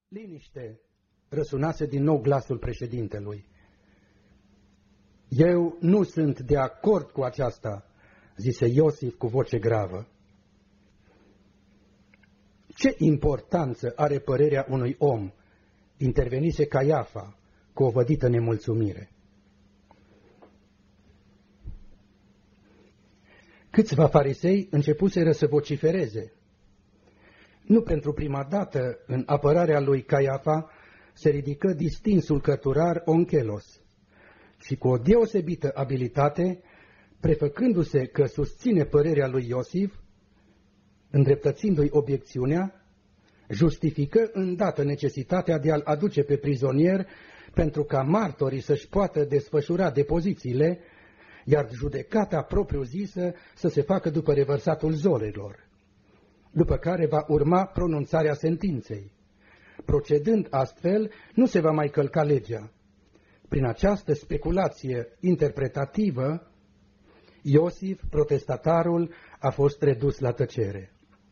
Liniște, răsunase din nou glasul președintelui. Eu nu sunt de acord cu aceasta, zise Iosif cu voce gravă. Ce importanță are părerea unui om? Intervenise Caiafa cu o vădită nemulțumire. Câțiva farisei începuseră să vocifereze. Nu pentru prima dată, în apărarea lui Caiafa, se ridică distinsul cărturar Onchelos și cu o deosebită abilitate, prefăcându-se că susține părerea lui Iosif, îndreptățindu-i obiecțiunea, justifică îndată necesitatea de a-l aduce pe prizonier pentru ca martorii să-și poată desfășura depozițiile, iar judecata propriu-zisă să se facă după revărsatul zorilor, după care va urma pronunțarea sentinței. Procedând astfel, nu se va mai călca legea. Prin această speculație interpretativă, Iosif, protestatarul, a fost redus la tăcere.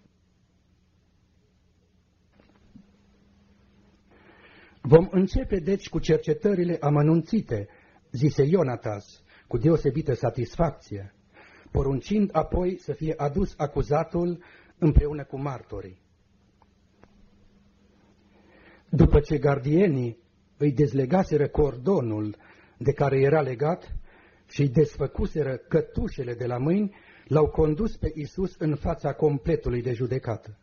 Vom începe deci cu cercetările amănunțite, zise Ionatas, cu deosebită satisfacție, poruncind apoi să fie adus acuzatul împreună cu martorii. După ce gardienii îi dezlegaseră cordonul de care era legat și îi desfăcuseră cătușele de la mâini, l-au condus pe Iisus în fața completului de judecată.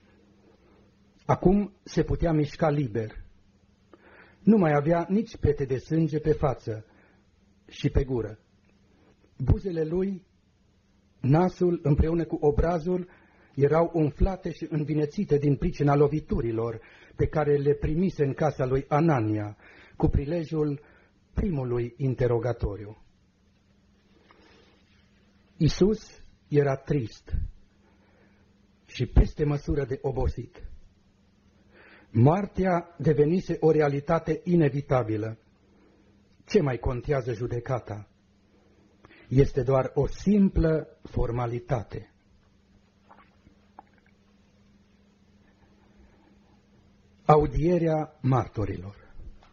Acum se putea mișca liber. Nu mai avea nici pete de sânge pe față și pe gură. Buzele lui, nasul împreună cu obrazul, erau umflate și învinețite din pricina loviturilor pe care le primise în casa lui Anania, cu prilejul primului interogatoriu. Iisus era trist și peste măsură de obosit. Moartea devenise o realitate inevitabilă. Ce mai contează judecata? Este doar o simplă formalitate. Audierea martorilor.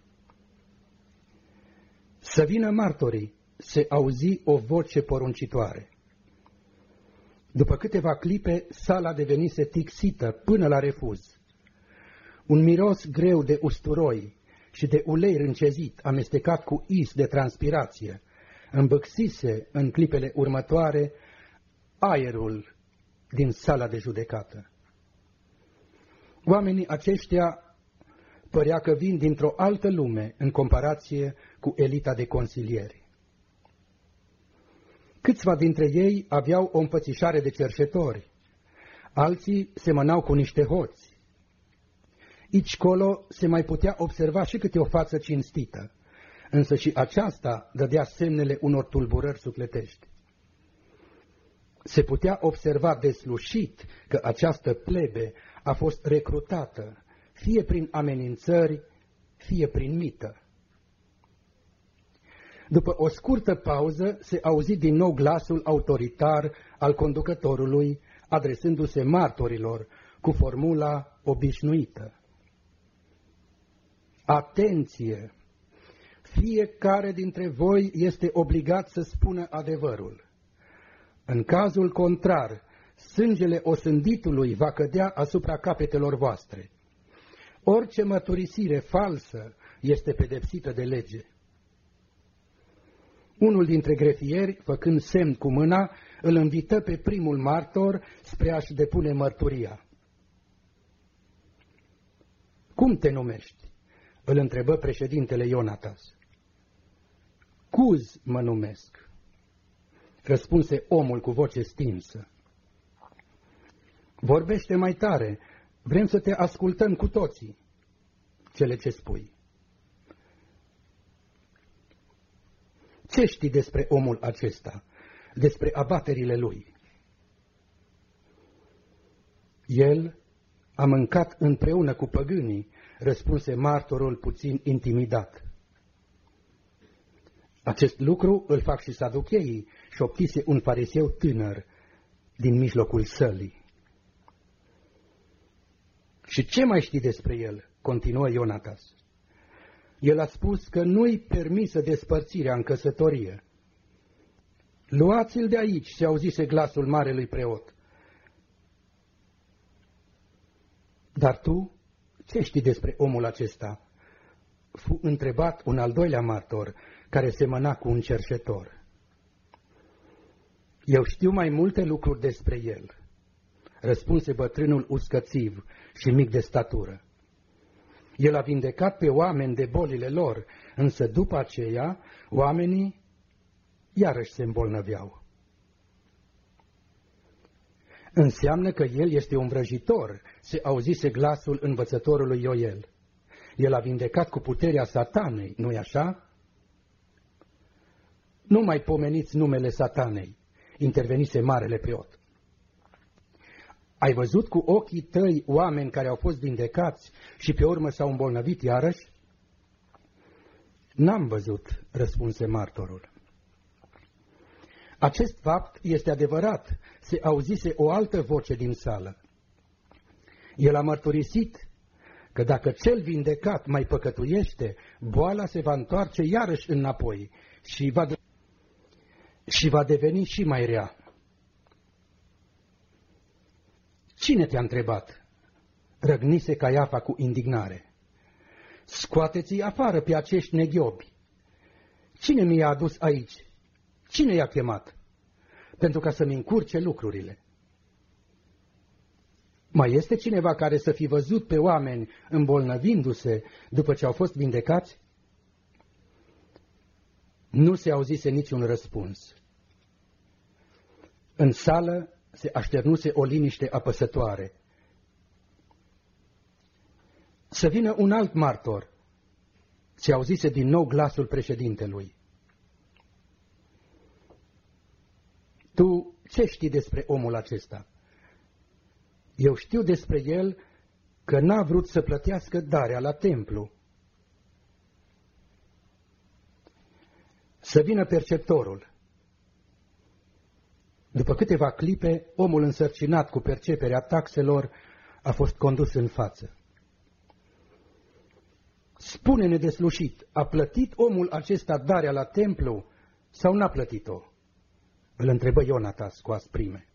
Să vină martorii, se auzi o voce poruncitoare. După câteva clipe, sala devenise tixită până la refuz. Un miros greu de usturoi și de ulei râncezit, amestecat cu is de transpirație, îmbâxise în clipele următoare aerul din sala de judecată. Oamenii aceștia părea că vin dintr-o altă lume în comparație cu elita de consilieri. Câțiva dintre ei aveau o împățișare de cerșetori, alții semănau cu niște hoți. Aici-colo se mai putea observa și câte o față cinstită, însă și aceasta dădea semnele unor tulburări sufletești. Se putea observa deslușit că această plebe a fost recrutată, fie prin amenințări, fie prin mită. După o scurtă pauză se auzi din nou glasul autoritar al conducătorului, adresându-se martorilor cu formula obișnuită. Atenție! Fiecare dintre voi este obligat să spună adevărul. În cazul contrar, sângele osânditului va cădea asupra capetelor voastre. Orice mărturisire falsă este pedepsită de lege. Unul dintre grefieri, făcând semn cu mâna, îl invită pe primul martor spre a-și depune mărturia. Cum te numești? Îl întrebă președintele Ionatas. Cuz mă numesc, răspunse omul cu voce stinsă. Vorbește mai tare, vrem să te ascultăm cu toții, cele ce spui. Ce știi despre omul acesta, despre abaterile lui? El a mâncat împreună cu păgânii, răspunse martorul puțin intimidat. Acest lucru îl fac și saducheii, șoptise un fariseu tânăr din mijlocul sălii. Și ce mai știi despre el? continuă Ionatas. El a spus că nu-i permisă despărțirea în căsătorie. Luați-l de aici, se auzise glasul marelui preot. Dar tu, ce știi despre omul acesta? Fu întrebat un al doilea martor, care semăna cu un cerșetor. Eu știu mai multe lucruri despre el, răspunse bătrânul uscățiv și mic de statură. El a vindecat pe oameni de bolile lor, însă după aceea oamenii iarăși se îmbolnăveau. Înseamnă că el este un vrăjitor, se auzise glasul învățătorului Ioel. El a vindecat cu puterea satanei, nu-i așa? Nu mai pomeniți numele satanei, intervenise marele preot. Ai văzut cu ochii tăi oameni care au fost vindecați și pe urmă s-au îmbolnăvit iarăși? N-am văzut, răspunse martorul. Acest fapt este adevărat, se auzise o altă voce din sală. El a mărturisit că dacă cel vindecat mai păcătuiește, boala se va întoarce iarăși înapoi și va deveni și mai rea. Cine te-a întrebat? Răgnise Caiafa cu indignare. Scoateți-i afară pe acești neghiobi. Cine mi-a adus aici? Cine i-a chemat? Pentru ca să-mi încurce lucrurile. Mai este cineva care să fi văzut pe oameni îmbolnăvindu-se după ce au fost vindecați? Nu se auzise niciun răspuns. În sală se așternuse o liniște apăsătoare. Să vină un alt martor, se auzise din nou glasul președintelui. Tu ce știi despre omul acesta? Eu știu despre el că n-a vrut să plătească darea la templu. Să vină perceptorul. După câteva clipe, omul însărcinat cu perceperea taxelor a fost condus în față. Spune-ne deslușit, a plătit omul acesta darea la templu sau n-a plătit-o? Îl întrebă Ionatas cu asprime.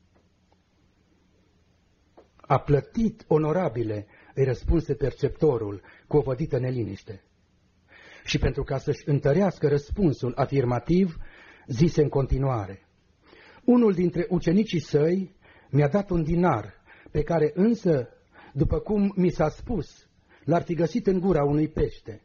A plătit, onorabile, îi răspunse perceptorul cu o vădită neliniște. Și pentru ca să-și întărească răspunsul afirmativ, zise în continuare. Unul dintre ucenicii săi mi-a dat un dinar, pe care însă, după cum mi s-a spus, l-ar fi găsit în gura unui pește.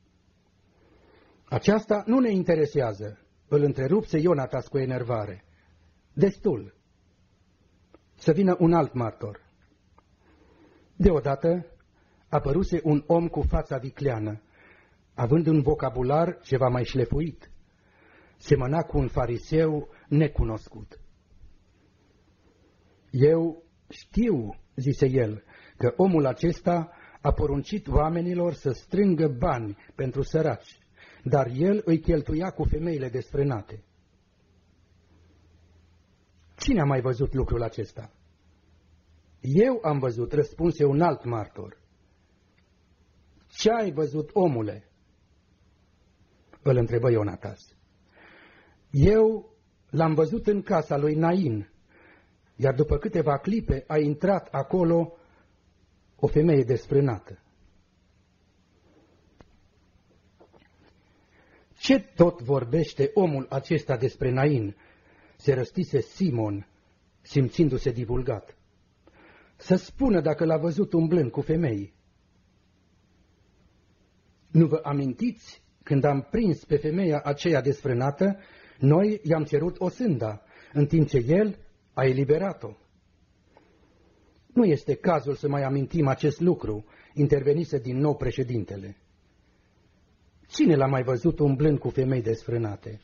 Aceasta nu ne interesează, îl întrerupse Ionatas cu enervare. Destul. Să vină un alt martor. Deodată apăruse un om cu fața vicleană, având un vocabular ceva mai șlefuit. Semăna cu un fariseu necunoscut. Eu știu, zise el, că omul acesta a poruncit oamenilor să strângă bani pentru săraci, dar el îi cheltuia cu femeile desfrânate. Cine a mai văzut lucrul acesta? Eu am văzut, răspunse un alt martor. Ce ai văzut, omule? Îl întrebă Ionatas. Eu l-am văzut în casa lui Nain, iar după câteva clipe a intrat acolo o femeie desfrânată. Ce tot vorbește omul acesta despre Nain? Se răstise Simon, simțindu-se divulgat. Să spună dacă l-a văzut umblând cu femei. Nu vă amintiți? Când am prins pe femeia aceea desfrânată, noi i-am cerut o sânda, în timp ce el a eliberat-o. Nu este cazul să mai amintim acest lucru, intervenise din nou președintele. Cine l-a mai văzut umblând cu femei desfrânate?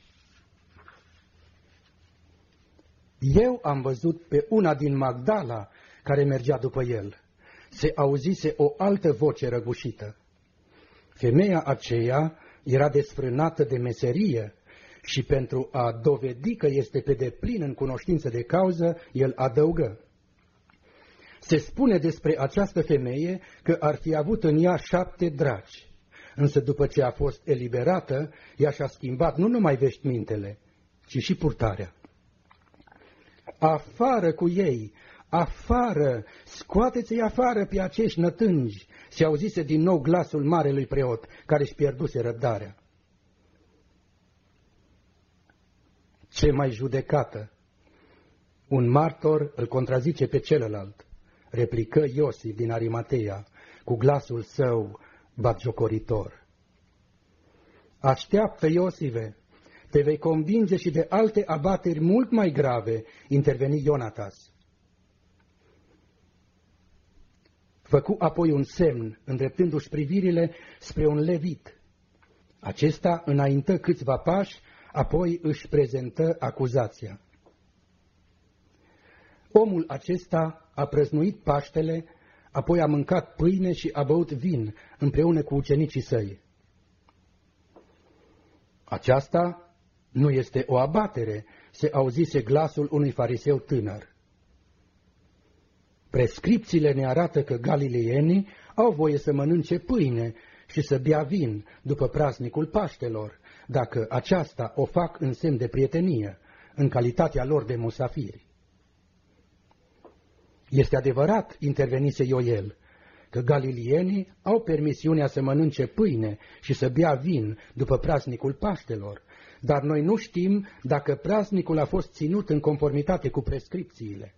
Eu am văzut pe una din Magdala care mergea după el. Se auzise o altă voce răgușită. Femeia aceea era desfrânată de meserie și pentru a dovedi că este pe deplin în cunoștință de cauză, el adăugă. Se spune despre această femeie că ar fi avut în ea 7 draci, însă după ce a fost eliberată, ea și-a schimbat nu numai veșmintele, ci și purtarea. Afară cu ei! Afară! Scoateți-i afară pe acești nătângi! Se auzise din nou glasul marelui preot, care își pierduse răbdarea. Ce mai judecată! Un martor îl contrazice pe celălalt, replică Iosif din Arimateia, cu glasul său batjocoritor. Așteaptă, Iosive, te vei convinge și de alte abateri mult mai grave, interveni Ionatas. Făcu apoi un semn, îndreptându-și privirile spre un levit. Acesta înaintă câțiva pași, apoi își prezentă acuzația. Omul acesta a prăznuit Paștele, apoi a mâncat pâine și a băut vin împreună cu ucenicii săi. Aceasta nu este o abatere, se auzise glasul unui fariseu tânăr. Prescripțiile ne arată că galileienii au voie să mănânce pâine și să bea vin după praznicul Paștelor, dacă aceasta o fac în semn de prietenie, în calitatea lor de musafiri. Este adevărat, intervenise Ioel, că galilienii au permisiunea să mănânce pâine și să bea vin după praznicul Paștelor, dar noi nu știm dacă praznicul a fost ținut în conformitate cu prescripțiile.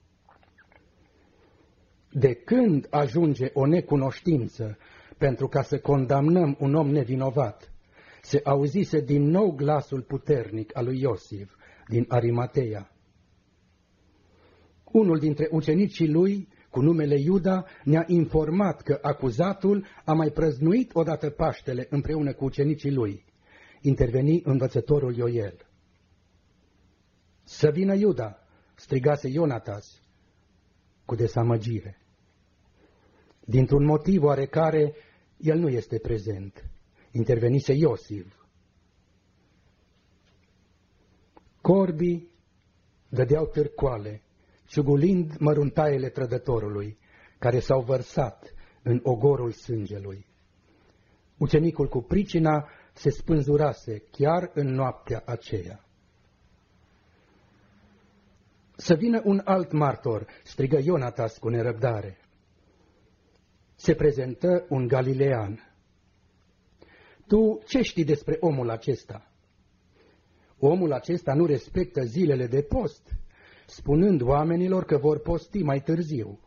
De când ajunge o necunoștință pentru ca să condamnăm un om nevinovat? Se auzise din nou glasul puternic al lui Iosif din Arimateia. Unul dintre ucenicii lui, cu numele Iuda, ne-a informat că acuzatul a mai prăznuit odată Paștele împreună cu ucenicii lui. Interveni învățătorul Ioel. Să vină Iuda, strigase Ionatas cu desamăgire. Dintr-un motiv oarecare, el nu este prezent. Intervenise Iosif. Corbii dădeau târcoale, ciugulind măruntaiele trădătorului, care s-au vărsat în ogorul sângelui. Ucenicul cu pricina se spânzurase chiar în noaptea aceea. Să vină un alt martor, strigă Ionatas cu nerăbdare. Se prezentă un galilean. Tu ce știi despre omul acesta? Omul acesta nu respectă zilele de post, spunând oamenilor că vor posti mai târziu.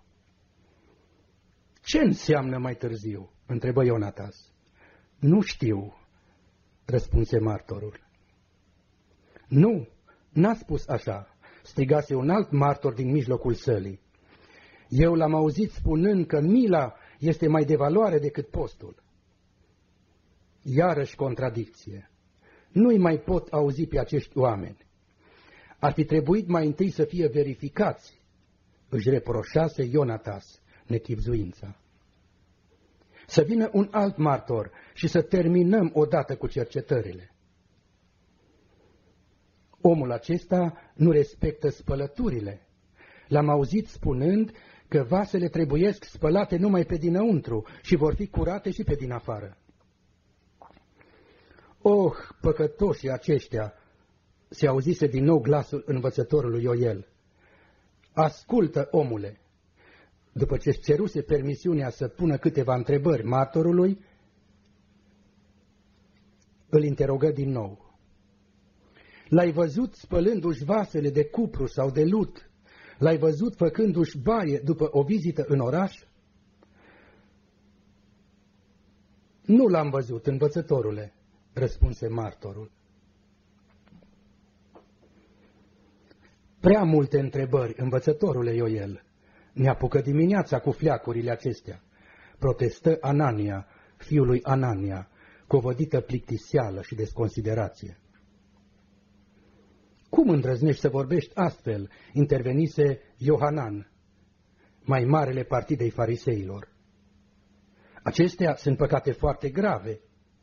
Ce înseamnă mai târziu? Întrebă Ionatas. Nu știu, răspunse martorul. Nu, n-a spus așa, strigase un alt martor din mijlocul sălii. Eu l-am auzit spunând că mila este mai de valoare decât postul. Iarăși contradicție. Nu-i mai pot auzi pe acești oameni. Ar fi trebuit mai întâi să fie verificați, își reproșase Ionatas nechibzuința. Să vină un alt martor și să terminăm odată cu cercetările. Omul acesta nu respectă spălăturile. L-am auzit spunând că vasele trebuiesc spălate numai pe dinăuntru și vor fi curate și pe din afară. Oh, păcătoșii aceștia! Se auzise din nou glasul învățătorului Ioel. Ascultă, omule! După ce-și ceruse permisiunea să pună câteva întrebări martorului, îl interogă din nou. L-ai văzut spălându-și vasele de cupru sau de lut? L-ai văzut făcându-și baie după o vizită în oraș? Nu l-am văzut, învățătorule, răspunse martorul. Prea multe întrebări, învățătorule Ioel. Ne apucă dimineața cu fleacurile acestea, protestă Anania, fiul lui Anania, cu o vădită plictiseală și desconsiderație. Cum îndrăznești să vorbești astfel? Intervenise Iohanan, mai marele partidei fariseilor. Acestea sunt păcate foarte grave.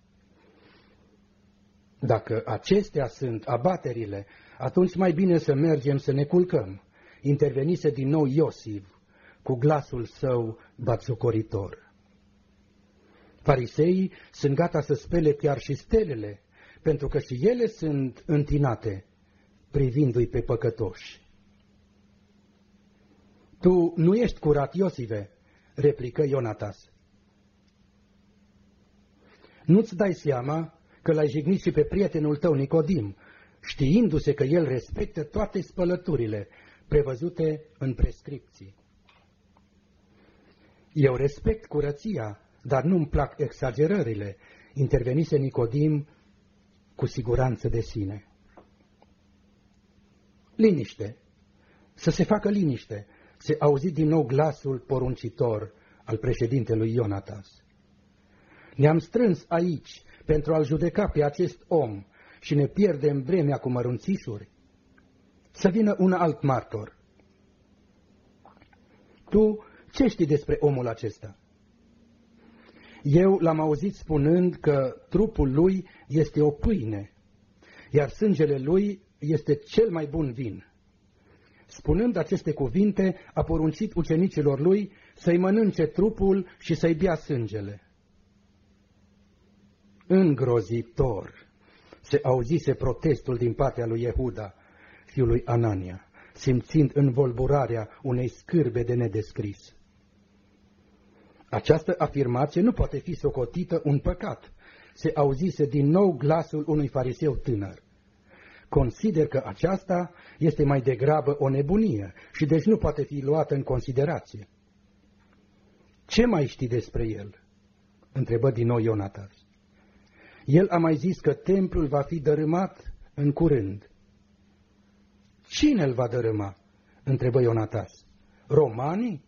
Dacă acestea sunt abaterile, atunci mai bine să mergem să ne culcăm. Intervenise din nou Iosif, cu glasul său batjocoritor. Fariseii sunt gata să spele chiar și stelele, pentru că și ele sunt întinate, privindu-i pe păcătoși. Tu nu ești curat, Iosive, replică Ionatas. Nu-ți dai seama că l-ai jignit și pe prietenul tău Nicodim, știindu-se că el respectă toate spălăturile prevăzute în prescripții. Eu respect curăția, dar nu-mi plac exagerările, intervenise Nicodim cu siguranță de sine. Liniște, să se facă liniște, se auzi din nou glasul poruncitor al președintelui Ionatas. Ne-am strâns aici pentru a-l judeca pe acest om și ne pierdem vremea cu mărunțișuri? Să vină un alt martor. Tu ce știi despre omul acesta? Eu l-am auzit spunând că trupul lui este o pâine, iar sângele lui este cel mai bun vin. Spunând aceste cuvinte, a poruncit ucenicilor lui să-i mănânce trupul și să-i bea sângele. Îngrozitor se auzise protestul din partea lui Iehuda, fiul lui Anania, simțind învolburarea unei scârbe de nedescris. Această afirmație nu poate fi socotită un păcat. Se auzise din nou glasul unui fariseu tânăr. Consider că aceasta este mai degrabă o nebunie și deci nu poate fi luată în considerație. Ce mai știi despre el? Întrebă din nou Ionatas. El a mai zis că templul va fi dărâmat în curând. Cine îl va dărâma? Întrebă Ionatas. Romanii?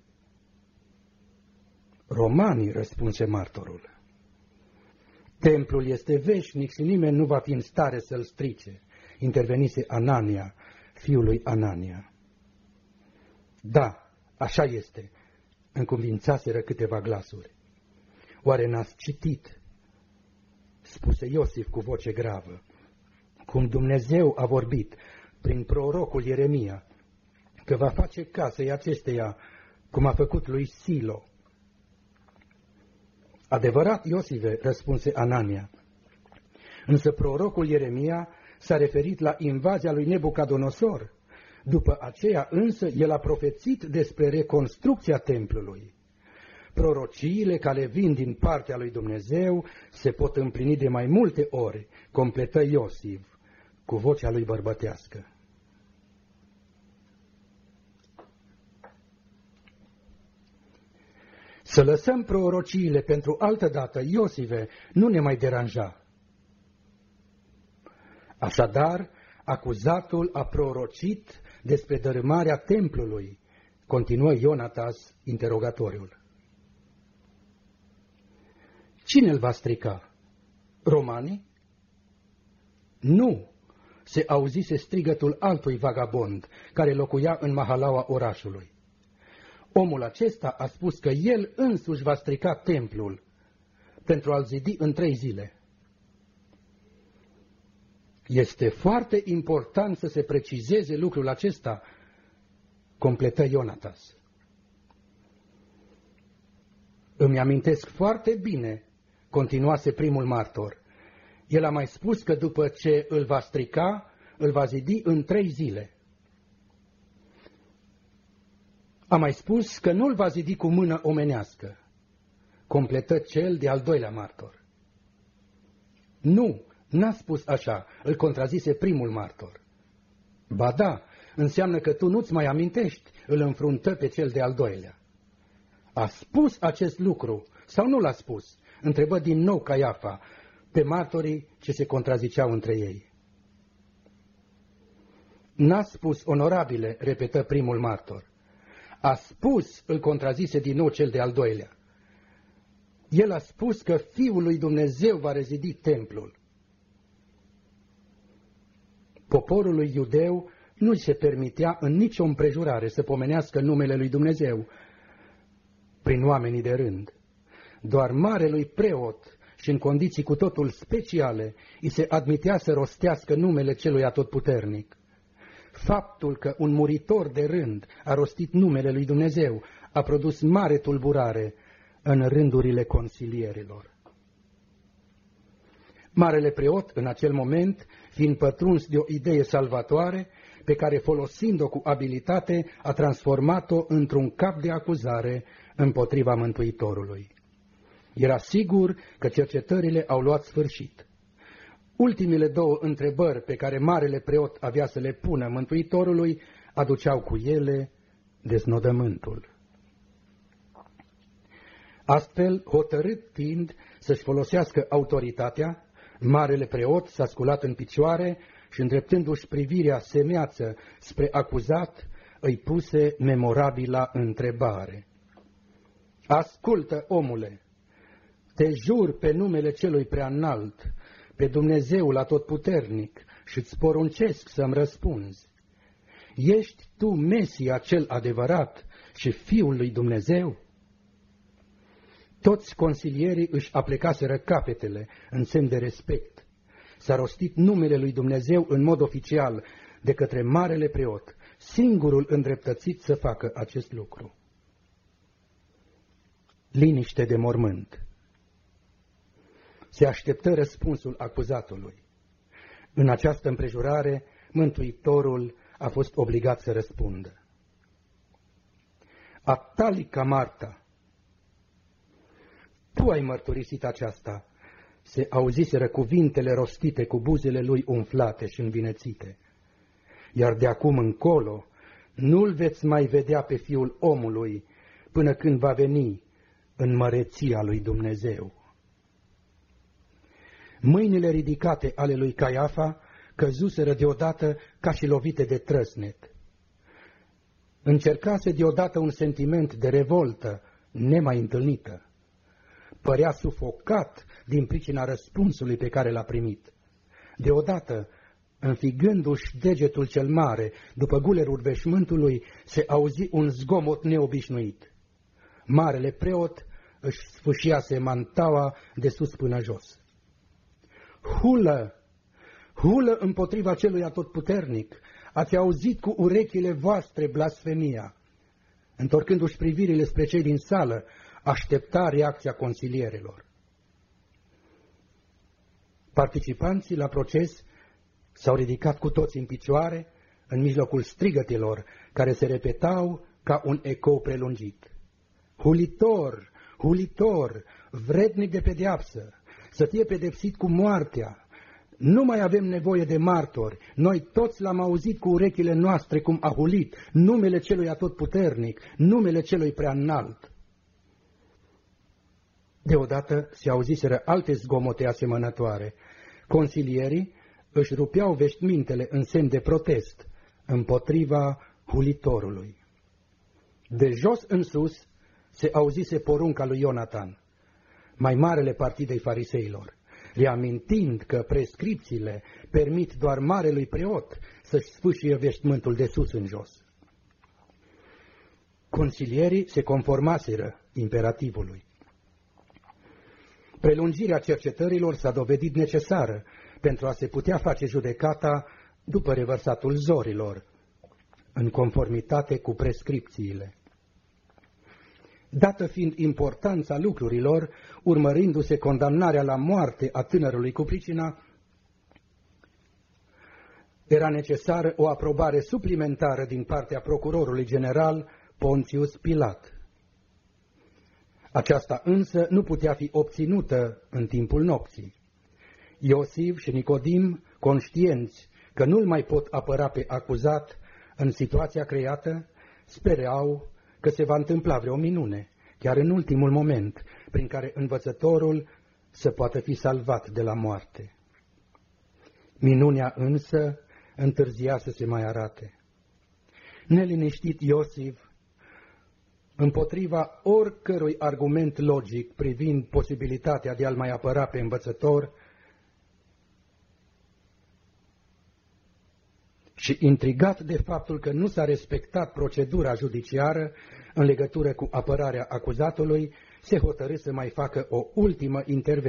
Romanii, răspunse martorul. Templul este veșnic și nimeni nu va fi în stare să-l strice, intervenise Anania, fiul lui Anania. Da, așa este, încuvințaseră câteva glasuri. Oare n-ați citit? Spuse Iosif cu voce gravă, cum Dumnezeu a vorbit prin prorocul Ieremia, că va face casei acesteia cum a făcut lui Silo. Adevărat, Iosive, răspunse Anania, însă prorocul Ieremia s-a referit la invazia lui Nebucadonosor. După aceea însă el a profețit despre reconstrucția templului. Prorociile care vin din partea lui Dumnezeu se pot împlini de mai multe ori, completă Iosif cu vocea lui bărbătească. Să lăsăm prorociile pentru altă dată, Iosive, nu ne mai deranja. Așadar, acuzatul a prorocit despre dărâmarea templului, continuă Ionatas interogatoriul. Cine îl va strica? Romanii? Nu, se auzise strigătul altui vagabond care locuia în mahalaua orașului. Omul acesta a spus că el însuși va strica templul pentru a-l zidi în 3 zile. Este foarte important să se precizeze lucrul acesta, completă Ionatas. Îmi amintesc foarte bine, continuase primul martor. El a mai spus că după ce îl va strica, îl va zidi în 3 zile. A mai spus că nu îl va zidi cu mână omenească, completă cel de-al doilea martor. Nu, n-a spus așa, îl contrazise primul martor. Ba da, înseamnă că tu nu-ți mai amintești, îl înfruntă pe cel de-al doilea. A spus acest lucru sau nu l-a spus? Întrebă din nou Caiafa pe martorii ce se contraziceau între ei. N-a spus, onorabile, repetă primul martor. A spus, îl contrazise din nou cel de-al doilea. El a spus că Fiul lui Dumnezeu va rezidi templul. Poporului iudeu nu se permitea în nicio împrejurare să pomenească numele lui Dumnezeu prin oamenii de rând. Doar marelui preot și în condiții cu totul speciale îi se admitea să rostească numele celui atotputernic. Faptul că un muritor de rând a rostit numele lui Dumnezeu a produs mare tulburare în rândurile consilierilor. Marele preot, în acel moment, fiind pătruns de o idee salvatoare, pe care, folosind-o cu abilitate, a transformat-o într-un cap de acuzare împotriva Mântuitorului. Era sigur că cercetările au luat sfârșit. Ultimile două întrebări pe care marele preot avea să le pună Mântuitorului aduceau cu ele deznodământul. Astfel, hotărât fiind să-și folosească autoritatea, marele preot s-a sculat în picioare și, îndreptându-și privirea semeață spre acuzat, îi puse memorabila întrebare. Ascultă, omule, te jur pe numele celui preaînalt, pe Dumnezeul atotputernic, și-ți poruncesc să-mi răspunzi. Ești tu Mesia cel adevărat și Fiul lui Dumnezeu? Toți consilierii își aplecaseră capetele în semn de respect. S-a rostit numele lui Dumnezeu în mod oficial de către marele preot, singurul îndreptățit să facă acest lucru. Liniște de mormânt. Se așteptă răspunsul acuzatului. În această împrejurare, Mântuitorul a fost obligat să răspundă. Atalica Marta, tu ai mărturisit aceasta, se auziseră cuvintele rostite cu buzele lui umflate și învinețite. Iar de acum încolo nu-l veți mai vedea pe Fiul omului până când va veni în măreția lui Dumnezeu. Mâinile ridicate ale lui Caiafa căzuseră deodată ca și lovite de trăsnet. Încercase deodată un sentiment de revoltă nemai întâlnită. Părea sufocat din pricina răspunsului pe care l-a primit. Deodată, înfigându-și degetul cel mare după gulerul veșmântului, se auzi un zgomot neobișnuit. Marele preot își sfâșiase mantaua de sus până jos. Hulă! Hulă împotriva celui atotputernic! Ați auzit cu urechile voastre blasfemia! Întorcându-și privirile spre cei din sală, aștepta reacția consilierilor. Participanții la proces s-au ridicat cu toți în picioare, în mijlocul strigătelor care se repetau ca un ecou prelungit. Hulitor! Hulitor! Vrednic de pedeapsă! Să fie pedepsit cu moartea! Nu mai avem nevoie de martori, noi toți l-am auzit cu urechile noastre cum a hulit numele celui atotputernic, numele celui preaînalt. Deodată se auziseră alte zgomote asemănătoare. Consilierii își rupeau veșmintele în semn de protest împotriva hulitorului. De jos în sus se auzise porunca lui Ionatan, mai marele partidei fariseilor, reamintind că prescripțiile permit doar marelui preot să-și sfâșie veșmântul de sus în jos. Consilierii se conformaseră imperativului. Prelungirea cercetărilor s-a dovedit necesară pentru a se putea face judecata după revărsatul zorilor, în conformitate cu prescripțiile. Dată fiind importanța lucrurilor, urmărindu-se condamnarea la moarte a tânărului cu pricina, era necesară o aprobare suplimentară din partea procurorului general Pontius Pilat. Aceasta însă nu putea fi obținută în timpul nopții. Iosif și Nicodim, conștienți că nu-l mai pot apăra pe acuzat în situația creată, sperau că se va întâmpla vreo minune, chiar în ultimul moment, prin care învățătorul să poată fi salvat de la moarte. Minunea însă întârzia să se mai arate. Neliniștit Iosif, împotriva oricărui argument logic privind posibilitatea de a-l mai apăra pe învățător, și intrigat de faptul că nu s-a respectat procedura judiciară în legătură cu apărarea acuzatului, se hotărâ să mai facă o ultimă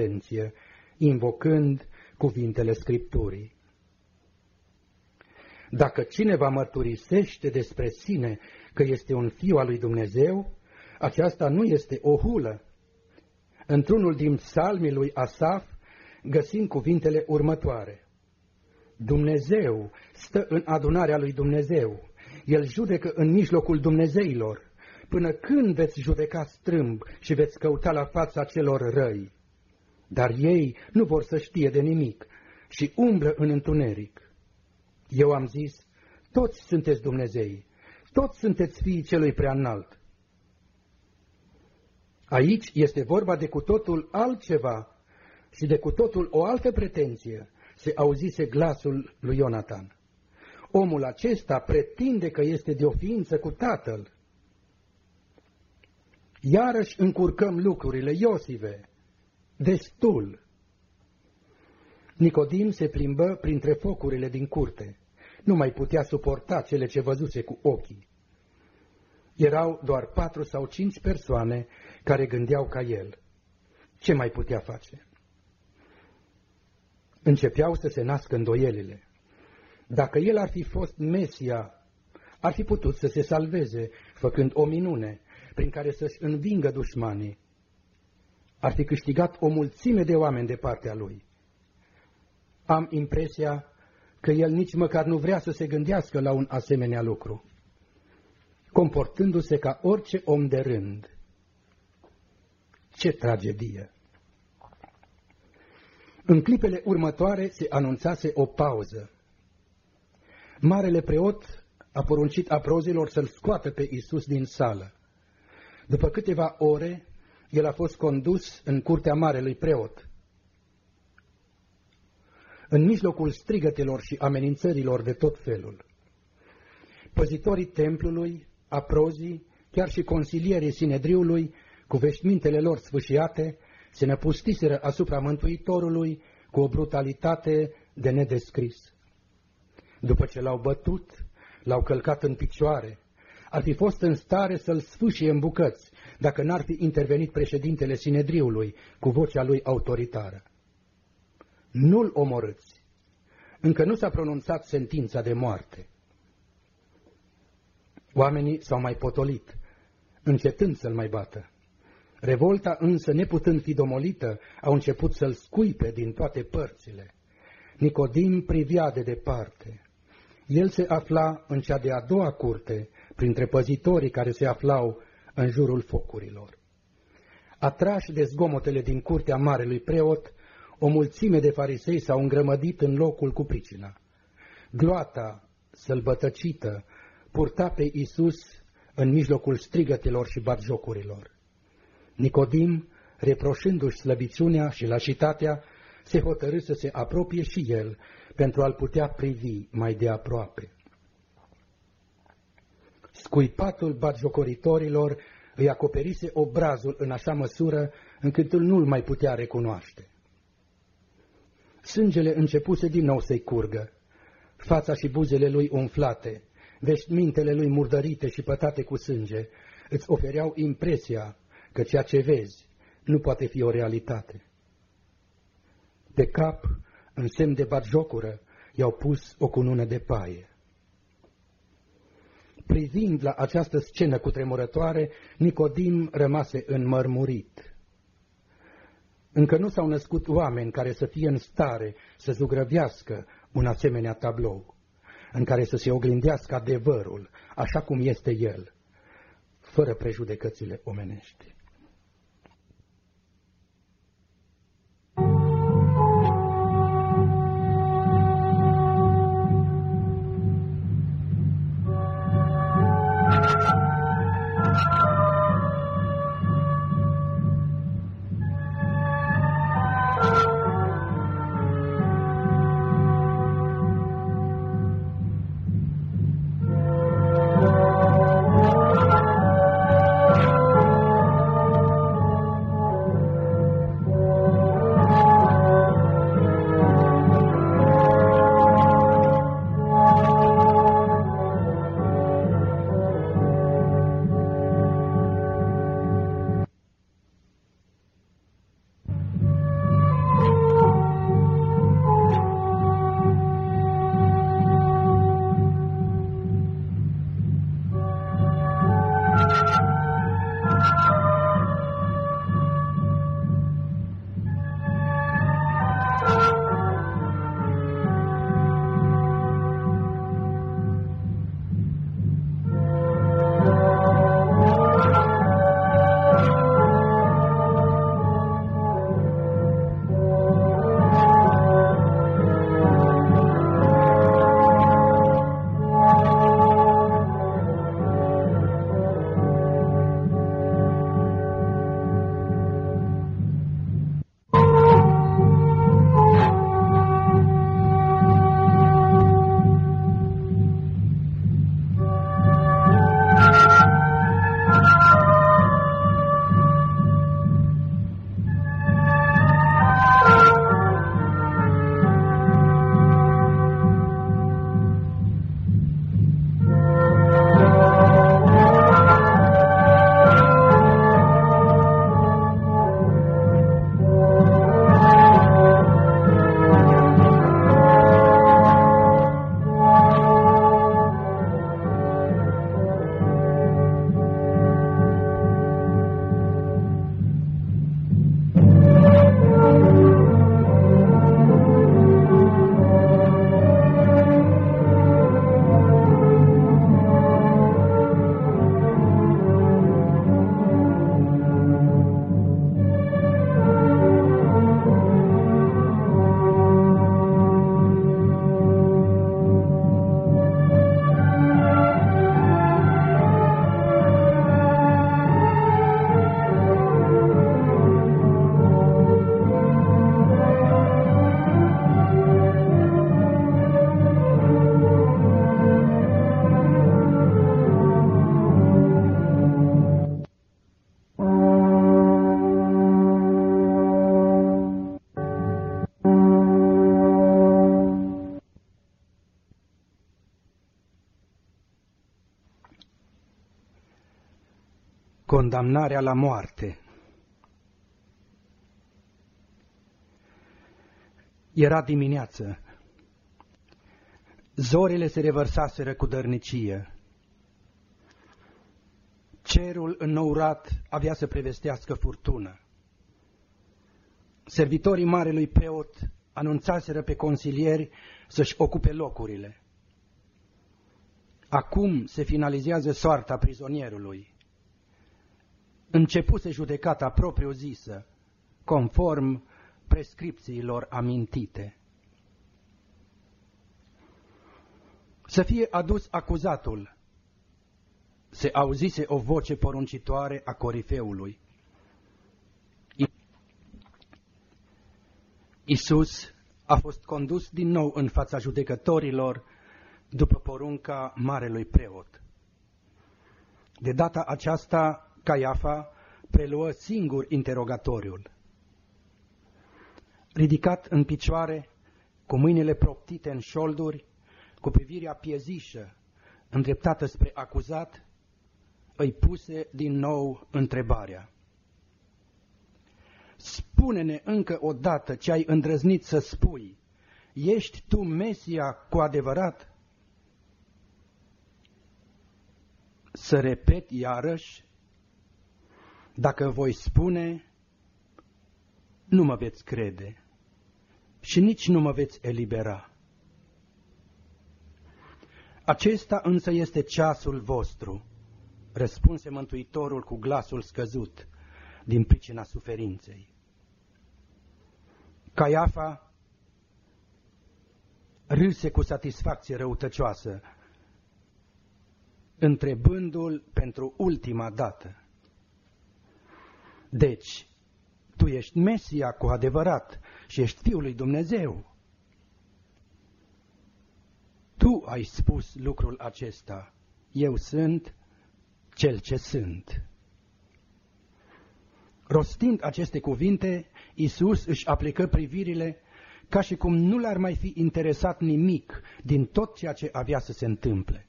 intervenție, invocând cuvintele Scripturii. Dacă cineva mărturisește despre sine că este un fiu al lui Dumnezeu, aceasta nu este o hulă. Într-unul din psalmii lui Asaf găsim cuvintele următoare. Dumnezeu stă în adunarea lui Dumnezeu, El judecă în mijlocul dumnezeilor. Până când veți judeca strâmb și veți căuta la fața celor răi? Dar ei nu vor să știe de nimic și umblă în întuneric. Eu am zis, toți sunteți Dumnezei, toți sunteți fiii celui preaînalt. Aici este vorba de cu totul altceva și de cu totul o altă pretenție, se auzise glasul lui Ionatan. Omul acesta pretinde că este de o ființă cu tatăl. Iarăși încurcăm lucrurile, Iosive, destul. Nicodim se plimbă printre focurile din curte. Nu mai putea suporta cele ce văzuse cu ochii. Erau doar 4 sau 5 persoane care gândeau ca el. Ce mai putea face? Începeau să se nască îndoielile. Dacă el ar fi fost Mesia, ar fi putut să se salveze, făcând o minune prin care să-și învingă dușmanii. Ar fi câștigat o mulțime de oameni de partea lui. Am impresia că el nici măcar nu vrea să se gândească la un asemenea lucru, comportându-se ca orice om de rând. Ce tragedie! În clipele următoare se anunțase o pauză. Marele preot a poruncit aprozilor să-l scoată pe Iisus din sală. După câteva ore, el a fost condus în curtea marelui preot. În mijlocul strigătelor și amenințărilor de tot felul. Păzitorii templului, aprozii, chiar și consilierii Sinedriului, cu veșmintele lor sfâșiate, se năpustiseră asupra Mântuitorului cu o brutalitate de nedescris. După ce l-au bătut, l-au călcat în picioare, ar fi fost în stare să-l sfâșie în bucăți, dacă n-ar fi intervenit președintele Sinedriului cu vocea lui autoritară. Nu-l omorâți. Încă nu s-a pronunțat sentința de moarte. Oamenii s-au mai potolit, încetând să-l mai bată. Revolta însă, neputând fi domolită, au început să-l scuipe din toate părțile. Nicodim privea de departe. El se afla în cea de-a doua curte, printre păzitorii care se aflau în jurul focurilor. Atrași de zgomotele din curtea marelui preot, o mulțime de farisei s-au îngrămădit în locul cu pricina. Gloata sălbătăcită purta pe Iisus în mijlocul strigătelor și batjocurilor. Nicodim, reproșându-și slăbiciunea și lașitatea, se hotărâ să se apropie și el pentru a-l putea privi mai de aproape. Scuipatul batjocoritorilor îi acoperise obrazul în așa măsură încât nu-l mai putea recunoaște. Sângele începuse din nou să-i curgă, fața și buzele lui umflate, veșmintele lui murdărite și pătate cu sânge, îți ofereau impresia că ceea ce vezi nu poate fi o realitate. Pe cap, în semn de batjocură, i-au pus o cunună de paie. Privind la această scenă cutremurătoare, Nicodim rămase înmărmurit. Încă nu s-au născut oameni care să fie în stare să zugrăvească un asemenea tablou, în care să se oglindească adevărul, așa cum este el, fără prejudecățile omenești. Condamnarea la moarte. Era dimineață. Zorile se revărsaseră cu dărnicie. Cerul înnourat avea să prevestească furtună. Servitorii marelui preot anunțaseră pe consilieri să-și ocupe locurile. Acum se finalizează soarta prizonierului. Începuse judecata propriu-zisă, conform prescripțiilor amintite. Să fie adus acuzatul. Se auzise o voce poruncitoare a corifeului. Iisus a fost condus din nou în fața judecătorilor după porunca marelui preot. De data aceasta, Caiafa preluă singur interogatoriul. Ridicat în picioare, cu mâinile proptite în șolduri, cu privirea piezișă îndreptată spre acuzat, îi puse din nou întrebarea. Spune-ne încă o dată ce ai îndrăznit să spui. Ești tu Mesia cu adevărat? Să repet iarăși, dacă voi spune, nu mă veți crede și nici nu mă veți elibera. Acesta însă este ceasul vostru, răspunse Mântuitorul cu glasul scăzut din pricina suferinței. Caiafa râse cu satisfacție răutăcioasă, întrebându-l pentru ultima dată. Deci, tu ești Mesia cu adevărat și ești Fiul lui Dumnezeu. Tu ai spus lucrul acesta. Eu sunt cel ce sunt. Rostind aceste cuvinte, Iisus își aplică privirile ca și cum nu l-ar mai fi interesat nimic din tot ceea ce avea să se întâmple.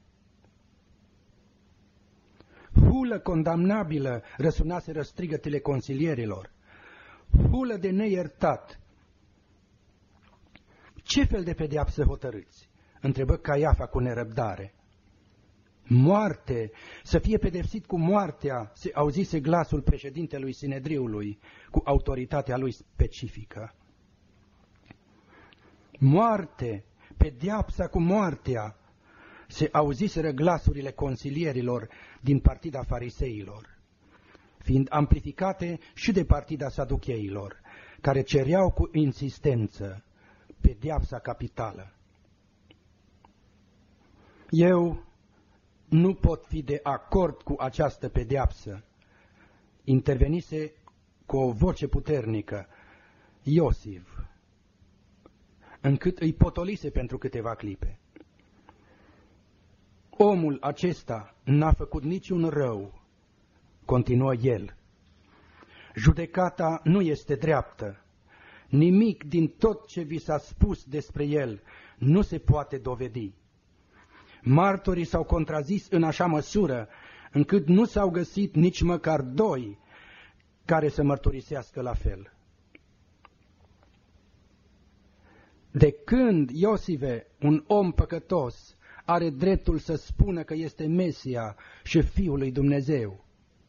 Hulă condamnabilă, răsunaseră strigătele consilierilor. Hulă de neiertat. Ce fel de pedeapsă hotărâți? Întrebă Caiafa cu nerăbdare. Moarte, să fie pedepsit cu moartea, se auzise glasul președintelui Sinedriului, cu autoritatea lui specifică. Moarte, pedeapsa cu moartea, se auziseră glasurile consilierilor din partida fariseilor, fiind amplificate și de partida saducheilor, care cereau cu insistență pedeapsa capitală. Eu nu pot fi de acord cu această pedeapsă, intervenise cu o voce puternică Iosif, încât îi potolise pentru câteva clipe. Omul acesta n-a făcut niciun rău, continuă el. Judecata nu este dreaptă. Nimic din tot ce vi s-a spus despre el nu se poate dovedi. Martorii s-au contrazis în așa măsură încât nu s-au găsit nici măcar doi care să mărturisească la fel. De când, Iosive, un om păcătos, are dreptul să spună că este Mesia și Fiul lui Dumnezeu?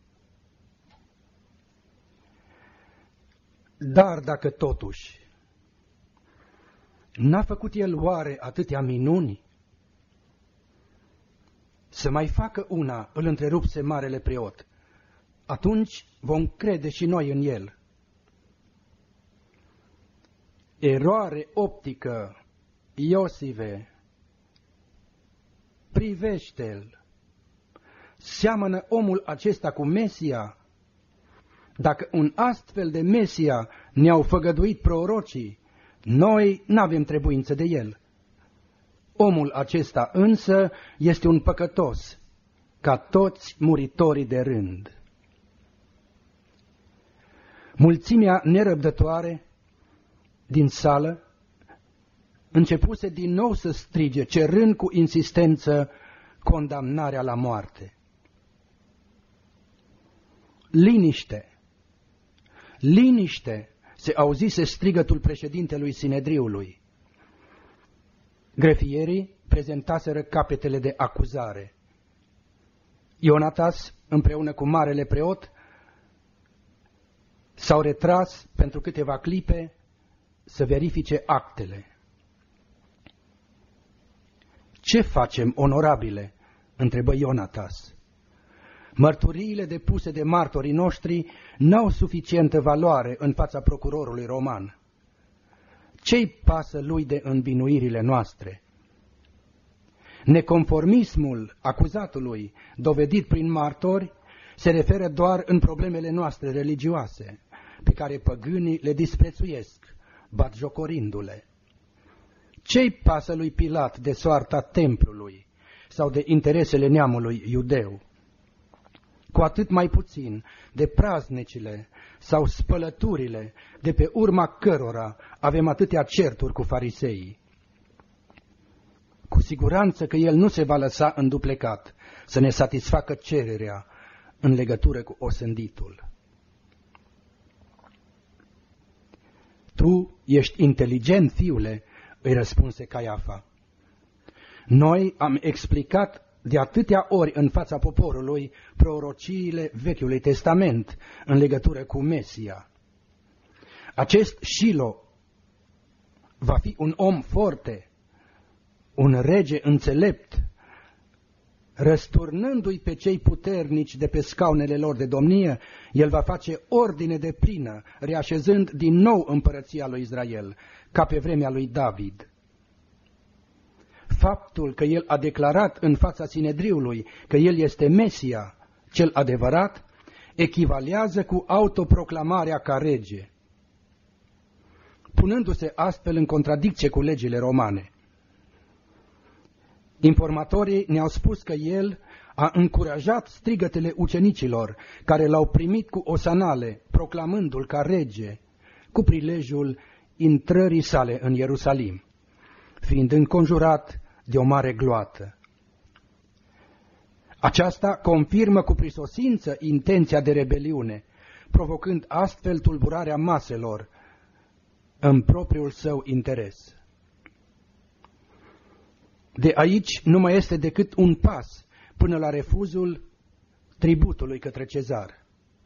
Dar dacă totuși n-a făcut el oare atâtea minuni? Să mai facă una, îl întrerupse marele preot. Atunci vom crede și noi în el. Eroare optică, Iosive, privește-l. Seamănă omul acesta cu Mesia? Dacă un astfel de Mesia ne-au făgăduit prorocii, noi n-avem trebuință de el. Omul acesta însă este un păcătos, ca toți muritorii de rând. Mulțimea nerăbdătoare din sală începuse din nou să strige, cerând cu insistență condamnarea la moarte. Liniște! Liniște! Se auzise strigătul președintelui Sinedriului. Grefierii prezentaseră capetele de acuzare. Ionatas, împreună cu marele preot, s-au retras pentru câteva clipe să verifice actele. Ce facem, onorabile? Întrebă Ionatas. Mărturiile depuse de martorii noștri n-au suficientă valoare în fața procurorului roman. Ce-i pasă lui de învinuirile noastre? Neconformismul acuzatului, dovedit prin martori, se referă doar în problemele noastre religioase, pe care păgânii le disprețuiesc, batjocorindu-le. Ce-i pasă lui Pilat de soarta templului sau de interesele neamului iudeu? Cu atât mai puțin de praznicile sau spălăturile de pe urma cărora avem atâtea certuri cu fariseii. Cu siguranță că el nu se va lăsa înduplecat să ne satisfacă cererea în legătură cu osânditul. Tu ești inteligent, fiule, îi răspunse Caiafa. Noi am explicat de atâtea ori în fața poporului prorociile Vechiului Testament în legătură cu Mesia. Acest Shilo va fi un om forte, un rege înțelept, răsturnându-i pe cei puternici de pe scaunele lor de domnie, el va face ordine deplină, reașezând din nou împărăția lui Israel, ca pe vremea lui David. Faptul că el a declarat în fața Sinedriului că el este Mesia, cel adevărat, echivalează cu autoproclamarea ca rege, punându-se astfel în contradicție cu legile romane. Informatorii ne-au spus că el a încurajat strigătele ucenicilor care l-au primit cu osanale, proclamându-l ca rege, cu prilejul intrării sale în Ierusalim, fiind înconjurat de o mare gloată. Aceasta confirmă cu prisosință intenția de rebeliune, provocând astfel tulburarea maselor în propriul său interes. De aici nu mai este decât un pas până la refuzul tributului către cezar.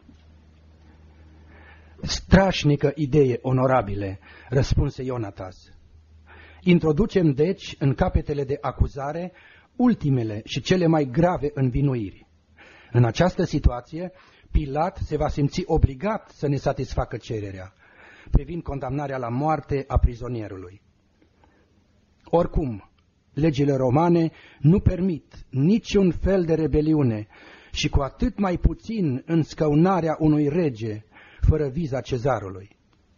Strașnică idee, onorabile, răspunse Ionatas. Introducem deci în capetele de acuzare ultimele și cele mai grave învinuiri. În această situație, Pilat se va simți obligat să ne satisfacă cererea, privind condamnarea la moarte a prizonierului. Oricum, legile romane nu permit niciun fel de rebeliune și cu atât mai puțin înscăunarea unui rege fără viza cezarului.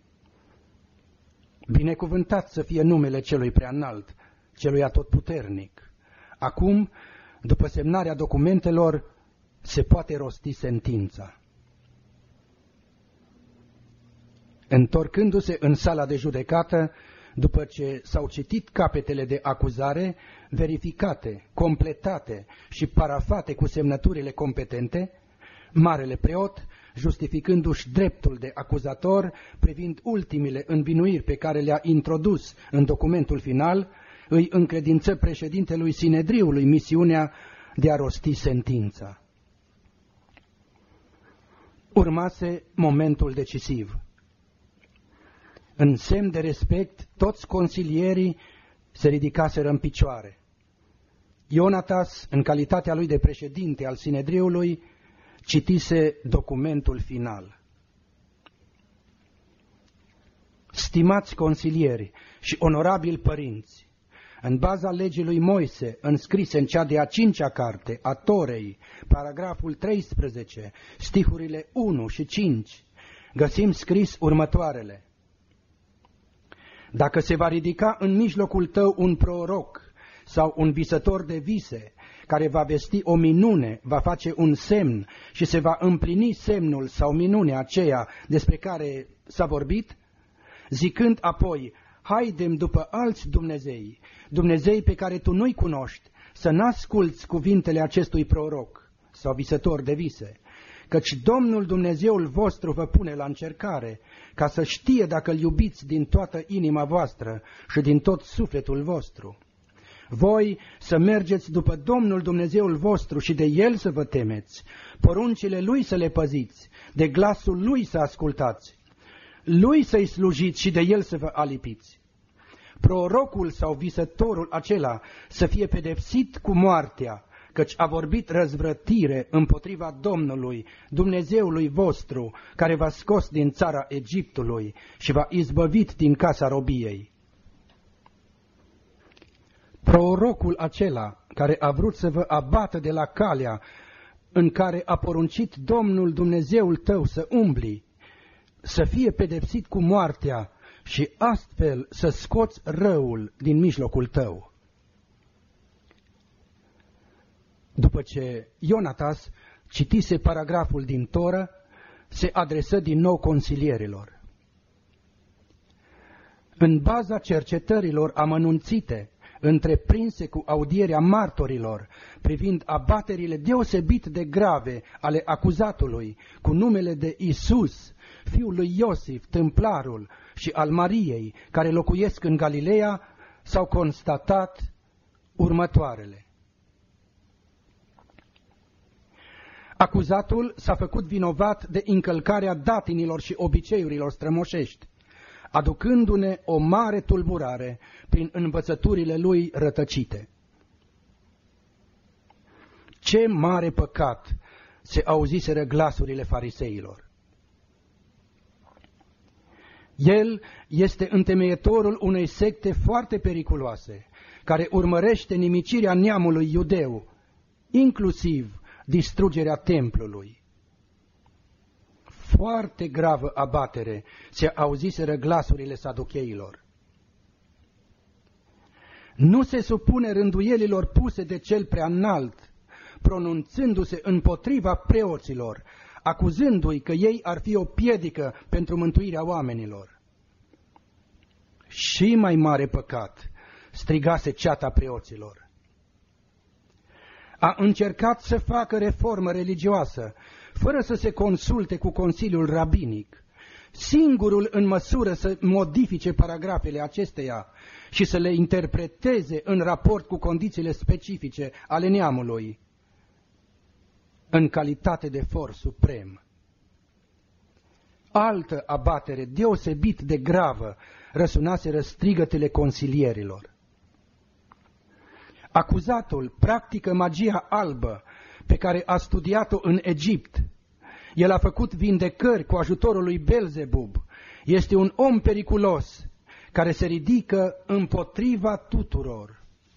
Binecuvântat să fie numele celui preanalt, celui atotputernic. Acum, după semnarea documentelor, se poate rosti sentința. Întorcându-se în sala de judecată, după ce s-au citit capetele de acuzare, verificate, completate și parafate cu semnăturile competente, marele preot, justificându-și dreptul de acuzator privind ultimile învinuiri pe care le-a introdus în documentul final, îi încredință președintelui Sinedriului misiunea de a rosti sentința. Urmase momentul decisiv. În semn de respect, toți consilierii se ridicaseră în picioare. Ionatas, în calitatea lui de președinte al Sinedriului, citise documentul final. Stimați consilieri și onorabili părinți, în baza legii lui Moise, înscrise în cea de-a 5-a carte a Torei, paragraful 13, stihurile 1 și 5, găsim scris următoarele. Dacă se va ridica în mijlocul tău un proroc sau un visător de vise, care va vesti o minune, va face un semn și se va împlini semnul sau minunea aceea despre care s-a vorbit, zicând apoi, haidem după alți Dumnezei, Dumnezei pe care tu nu-i cunoști, să n-asculți cuvintele acestui proroc sau visător de vise, căci Domnul Dumnezeul vostru vă pune la încercare, ca să știe dacă îl iubiți din toată inima voastră și din tot sufletul vostru. Voi să mergeți după Domnul Dumnezeul vostru și de El să vă temeți, poruncile Lui să le păziți, de glasul Lui să ascultați, Lui să-i slujiți și de El să vă alipiți. Prorocul sau visătorul acela să fie pedepsit cu moartea, căci a vorbit răzvrătire împotriva Domnului, Dumnezeului vostru, care v-a scos din țara Egiptului și v-a izbăvit din casa robiei. Prorocul acela care a vrut să vă abată de la calea în care a poruncit Domnul Dumnezeul tău să umbli, să fie pedepsit cu moartea și astfel să scoți răul din mijlocul tău. După ce Ionatas citise paragraful din Toră, se adresă din nou consilierilor. În baza cercetărilor amănunțite, întreprinse cu audierea martorilor, privind abaterile deosebit de grave ale acuzatului, cu numele de Isus, fiul lui Iosif, tâmplarul, și al Mariei, care locuiesc în Galileea, s-au constatat următoarele. Acuzatul s-a făcut vinovat de încălcarea datinilor și obiceiurilor strămoșești, aducându-ne o mare tulburare prin învățăturile lui rătăcite. Ce mare păcat se auziseră glasurile fariseilor! El este întemeietorul unei secte foarte periculoase, care urmărește nimicirea neamului iudeu, inclusiv distrugerea templului. Foarte gravă abatere se auziseră glasurile saducheilor. Nu se supune rânduielilor puse de cel prea înalt, pronunțându-se împotriva preoților, acuzându-i că ei ar fi o piedică pentru mântuirea oamenilor. Și mai mare păcat, strigase ceata preoților. A încercat să facă reformă religioasă, fără să se consulte cu Consiliul Rabinic, singurul în măsură să modifice paragrafele acesteia și să le interpreteze în raport cu condițiile specifice ale neamului, în calitate de for suprem. Altă abatere deosebit de gravă răsunaseră strigătele consilierilor. Acuzatul practică magia albă pe care a studiat-o în Egipt. El a făcut vindecări cu ajutorul lui Belzebub. Este un om periculos care se ridică împotriva tuturor.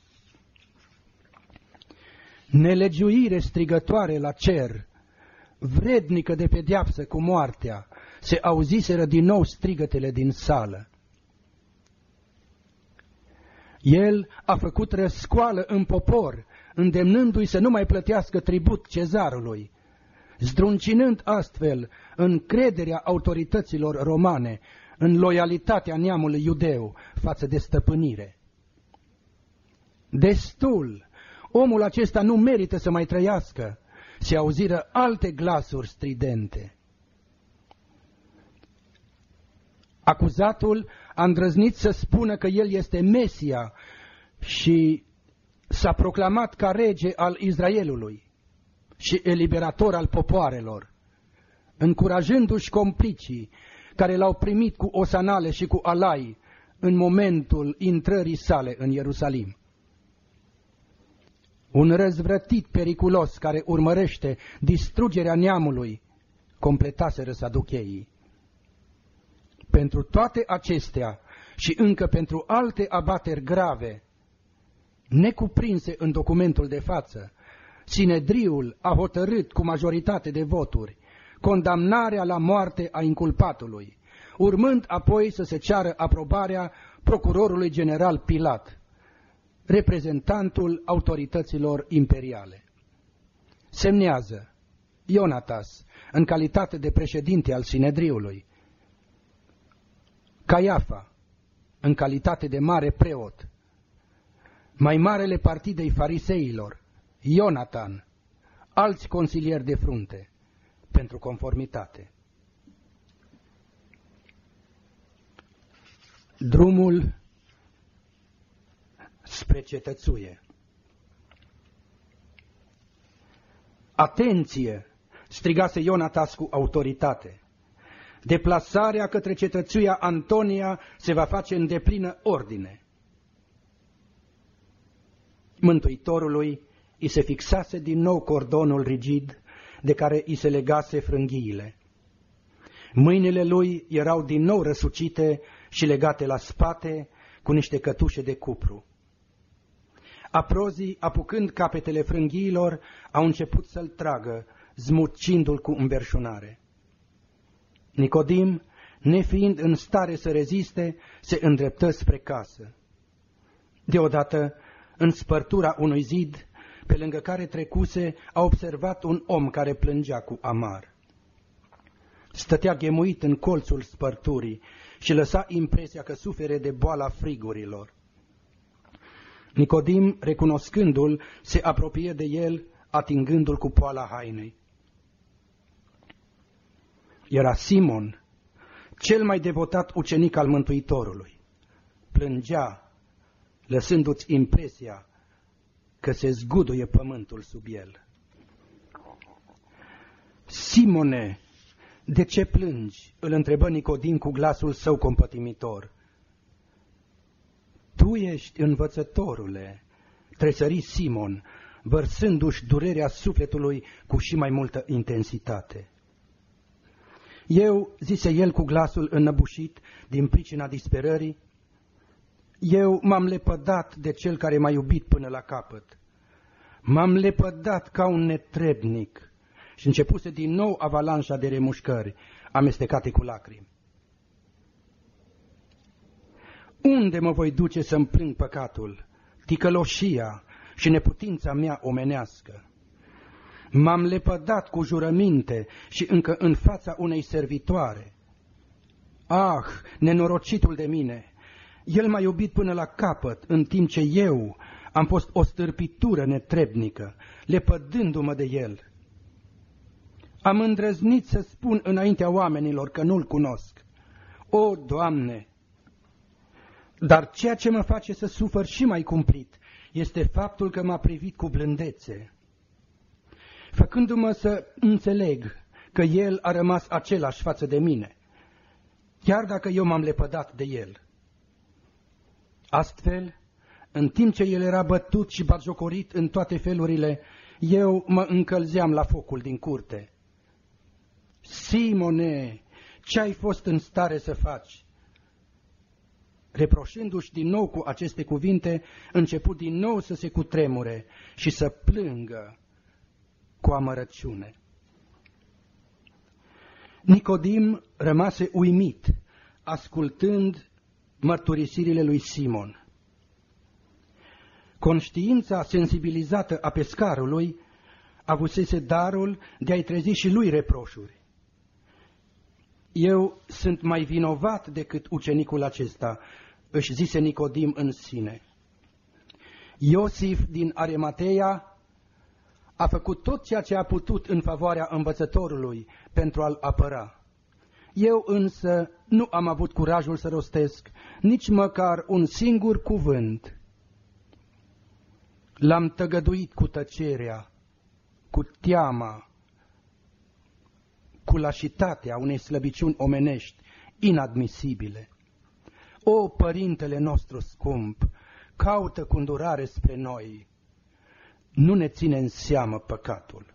Nelegiuire strigătoare la cer, vrednică de pedeapsă cu moartea, se auziseră din nou strigătele din sală. El a făcut răscoală în popor, îndemnându-i să nu mai plătească tribut cezarului, zdruncinând astfel încrederea autorităților romane în loialitatea neamului iudeu față de stăpânire. Destul! Omul acesta nu merită să mai trăiască, se auziră alte glasuri stridente. Acuzatul a îndrăznit să spună că el este Mesia și s-a proclamat ca rege al Israelului și eliberator al popoarelor, încurajându-și complicii care l-au primit cu osanale și cu alai în momentul intrării sale în Ierusalim. Un răzvrătit periculos care urmărește distrugerea neamului, completaseră saducheii. Pentru toate acestea și încă pentru alte abateri grave, necuprinse în documentul de față, Sinedriul a hotărât cu majoritate de voturi condamnarea la moarte a inculpatului, urmând apoi să se ceară aprobarea procurorului general Pilat, reprezentantul autorităților imperiale. Semnează Ionatas, în calitate de președinte al Sinedriului, Caiafa, în calitate de mare preot, mai marele partidei fariseilor, Ionatan, alți consilieri de frunte, pentru conformitate. Drumul spre cetățuie. Atenție! Strigase Ionatas cu autoritate. Deplasarea către cetățuia Antonia se va face în deplină ordine. Mântuitorului îi se fixase din nou cordonul rigid de care îi se legase frânghiile. Mâinile lui erau din nou răsucite și legate la spate cu niște cătușe de cupru. Aprozii, apucând capetele frânghiilor, au început să-l tragă, zmucindu-l cu înverșunare. Nicodim, nefiind în stare să reziste, se îndreptă spre casă. Deodată, în spărtura unui zid, pe lângă care trecuse, a observat un om care plângea cu amar. Stătea ghemuit în colțul spărturii și lăsa impresia că sufere de boala frigurilor. Nicodim, recunoscându-l, se apropie de el, atingându-l cu poala hainei. Era Simon, cel mai devotat ucenic al Mântuitorului. Plângea, lăsându-ți impresia că se zguduie pământul sub el. Simone, de ce plângi? Îl întrebă Nicodim cu glasul său compătimitor. Tu ești învățătorule, tresări Simon, vărsându-și durerea sufletului cu și mai multă intensitate. Eu, zise el cu glasul înnăbușit din pricina disperării, eu m-am lepădat de cel care m-a iubit până la capăt. M-am lepădat ca un netrebnic și începuse din nou avalanșa de remușcări, amestecate cu lacrimi. Unde mă voi duce să-mi plâng păcatul, ticăloșia și neputința mea omenească? M-am lepădat cu jurăminte și încă în fața unei servitoare. Ah, nenorocitul de mine! El m-a iubit până la capăt, în timp ce eu am fost o stârpitură netrebnică, lepădându-mă de el. Am îndrăznit să spun înaintea oamenilor că nu-l cunosc. O, Doamne! Dar ceea ce mă face să sufăr și mai cumplit este faptul că m-a privit cu blândețe, făcându-mă să înțeleg că el a rămas același față de mine, chiar dacă eu m-am lepădat de el. Astfel, în timp ce el era bătut și batjocorit în toate felurile, eu mă încălzeam la focul din curte. Simone, ce ai fost în stare să faci? Reproșându-și din nou cu aceste cuvinte, început din nou să se cutremure și să plângă cu amărăciune. Nicodim rămase uimit, ascultând mărturisirile lui Simon. Conștiința sensibilizată a pescarului avusese darul de a-i trezi și lui reproșuri. Eu sunt mai vinovat decât ucenicul acesta, își zise Nicodim în sine. Iosif din Arimateia a făcut tot ceea ce a putut în favoarea învățătorului pentru a-l apăra. Eu însă nu am avut curajul să rostesc nici măcar un singur cuvânt. L-am tăgăduit cu tăcerea, cu teama, cu lașitatea unei slăbiciuni omenești inadmisibile. O, Părintele nostru scump, caută cu îndurare spre noi, nu ne ține în seamă păcatul.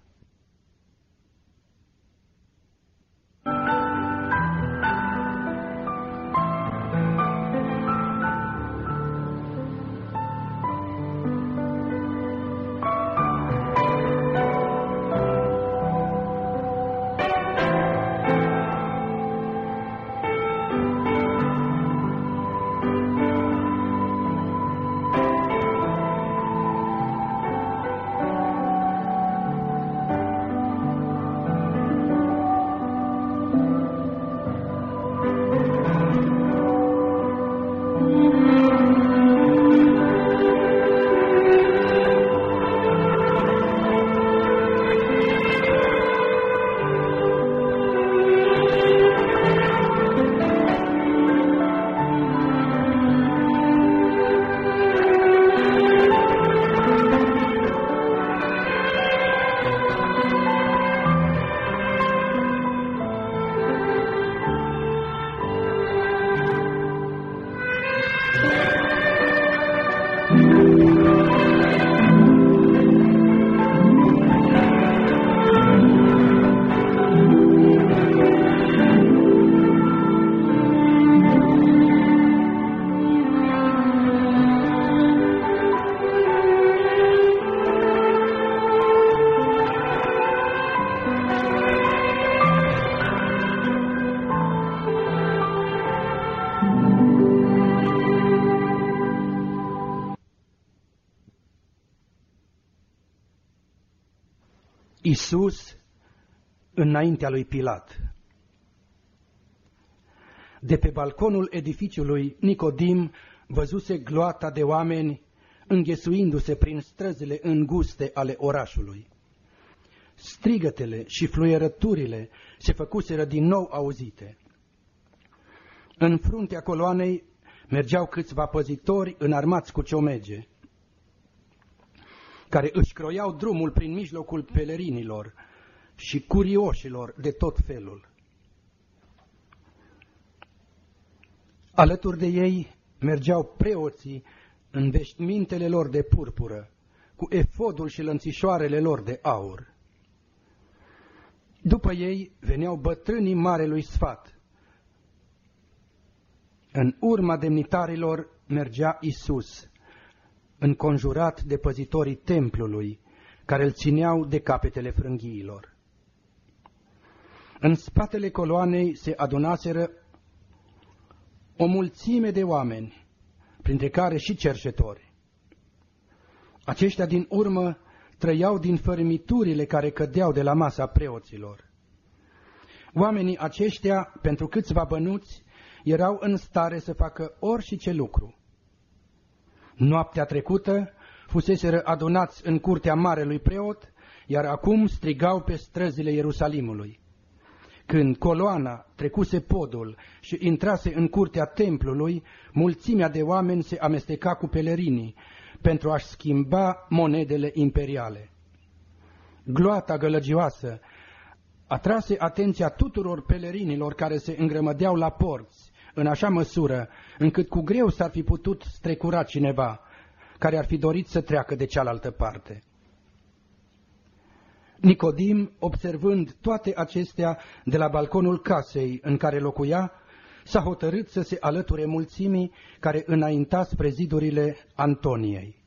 Iisus înaintea lui Pilat. De pe balconul edificiului, Nicodim văzuse gloata de oameni înghesuindu-se prin străzile înguste ale orașului. Strigătele și fluierăturile se făcuseră din nou auzite. În fruntea coloanei mergeau câțiva păzitori înarmați cu ciomege, care își croiau drumul prin mijlocul pelerinilor și curioșilor de tot felul. Alături de ei mergeau preoții în veșmintele lor de purpură, cu efodul și lănțișoarele lor de aur. După ei veneau bătrânii Marelui Sfat. În urma demnitarilor mergea Iisus, înconjurat de păzitorii templului, care îl țineau de capetele frânghiilor. În spatele coloanei se adunaseră o mulțime de oameni, printre care și cerșetori. Aceștia din urmă trăiau din fărâmiturile care cădeau de la masa preoților. Oamenii aceștia, pentru câțiva bănuți, erau în stare să facă orice lucru. Noaptea trecută fuseseră adunați în curtea marelui preot, iar acum strigau pe străzile Ierusalimului. Când coloana trecuse podul și intrase în curtea templului, mulțimea de oameni se amesteca cu pelerinii pentru a-și schimba monedele imperiale. Gloata gălăgioasă atrase atenția tuturor pelerinilor care se îngrămădeau la porți, în așa măsură încât cu greu s-ar fi putut strecura cineva care ar fi dorit să treacă de cealaltă parte. Nicodim, observând toate acestea de la balconul casei în care locuia, s-a hotărât să se alăture mulțimii care înainta spre zidurile Antoniei.